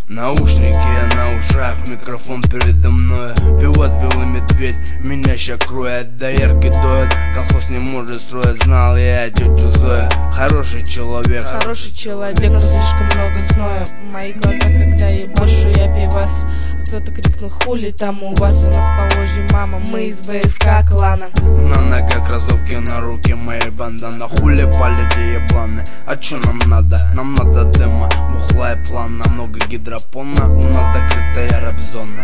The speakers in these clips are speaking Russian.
Наушники на ушах, микрофон передо мной. Пивас белый медведь меня ща кроет, доярки доят, колхоз не может строить. Знал я тетю Зою, хороший человек, но слишком много зноя. Мои глаза, когда ебашу я пивас. Кто-то крикнул: хули там у вас? У нас положи, мама, мы из ВСК клана. На ногах кроссовки, на руки мои бандана. Хули палите ебланы, а чё нам надо? Нам надо дыма, бухла и план. Намного гидропона, у нас закрытая рэп-зона.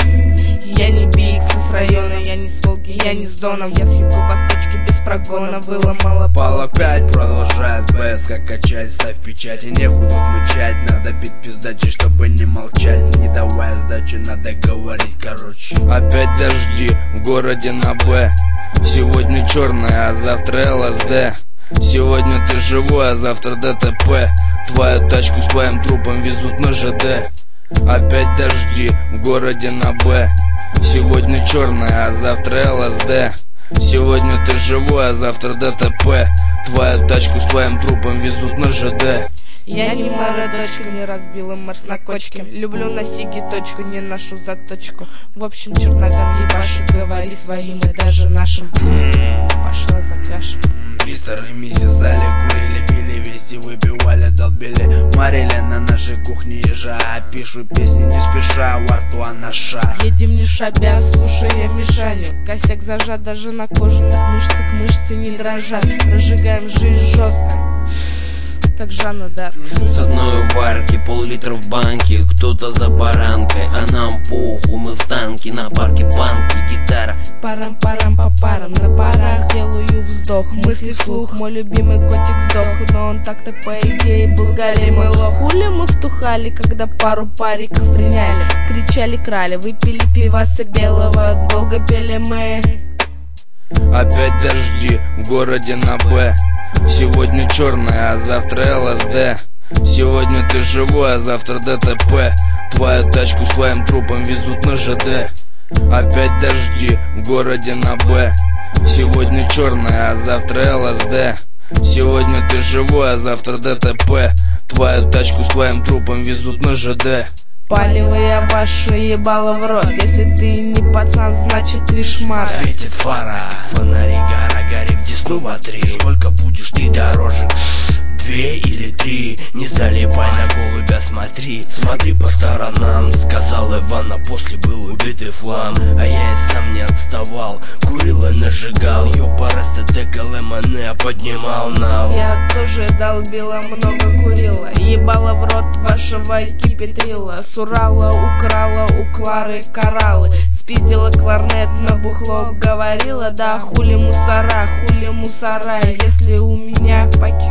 Я не BX с района, я не с Волги, я не с Доном. Я с юго-восточки без прогона, выломала палок 5, продолжает БСК качать. Ставь печати, нехуй тут мычать. Надо бить пиздачи, чтобы не молчать. Не давая сдачи, надо говорить короче. Опять дожди в городе на Б. Сегодня черная, а завтра ЛСД. Сегодня ты живой, а завтра ДТП. Твою тачку с твоим трупом везут на ЖД. Опять дожди в городе на Б. Сегодня черная, а завтра ЛСД. Сегодня ты живой, а завтра ДТП. Твою тачку с твоим трупом везут на ЖД. Я не мэра дочка, не разбила Марс на кочке. Люблю на сиги точку, не ношу заточку. В общем, черногам ебашит, говори своим и даже нашим. Пошла за кашем. Мистер и миссис Али курили, пили, вести выпивали, долбили. Марили на нашей кухне ежа. Пишу песни не спеша, во рту анаша. Едем не шабя, слушая Мишаню. Косяк зажат, даже на кожаных мышцах мышцы не дрожат. Прожигаем жизнь жестко, как Жанна Дарк. С одной варки, пол-литра в банке. Кто-то за баранкой, а нам похуй. Мы в танке, на парке панки, гитара. Парам-парам по парам, на парах делаю вздох. Мысли вслух, мой любимый котик сдох. Но он так-то по идее был горей мой лох. Хули мы втухали, когда пару париков приняли. Кричали, крали, выпили пиваса белого. Долго пели мы. Опять дожди в городе на Б. Сегодня черная, а завтра ЛСД. Сегодня ты живой, а завтра ДТП. Твою тачку с твоим трупом везут на ЖД. Опять дожди в городе на Б. Сегодня черная, а завтра ЛСД. Сегодня ты живой, а завтра ДТП. Твою тачку с твоим трупом везут на ЖД. Палевые ваши ебало в рот. Если ты не пацан, значит ты шмара. Светит фара, фонари гора, гори в десну вотри. Сколько будешь ты дороже? 2 или 3, не залипай на голубя, смотри. Смотри по сторонам, сказал Иван, а после был убитый флам. А я и сам не отставал, курил и нажигал. Ёпарасты ТКЛМН поднимал нал. Я тоже долбила, много курила. Ебала в рот вашего кипетрила. С Урала украла у Клары кораллы. Спиздила кларнет на бухло, говорила: да хули мусора, если у меня в паке.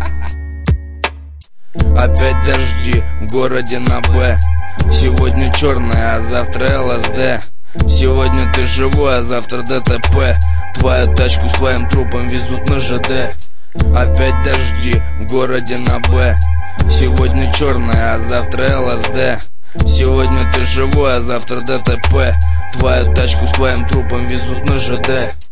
Опять дожди в городе на Б. Сегодня черная, а завтра ЛСД. Сегодня ты живой, а завтра ДТП. Твою тачку с твоим трупом везут на ЖД. Опять дожди в городе на Б. Сегодня черная, а завтра ЛСД. Сегодня ты живой, а завтра ДТП. Твою тачку с твоим трупом везут на ЖД.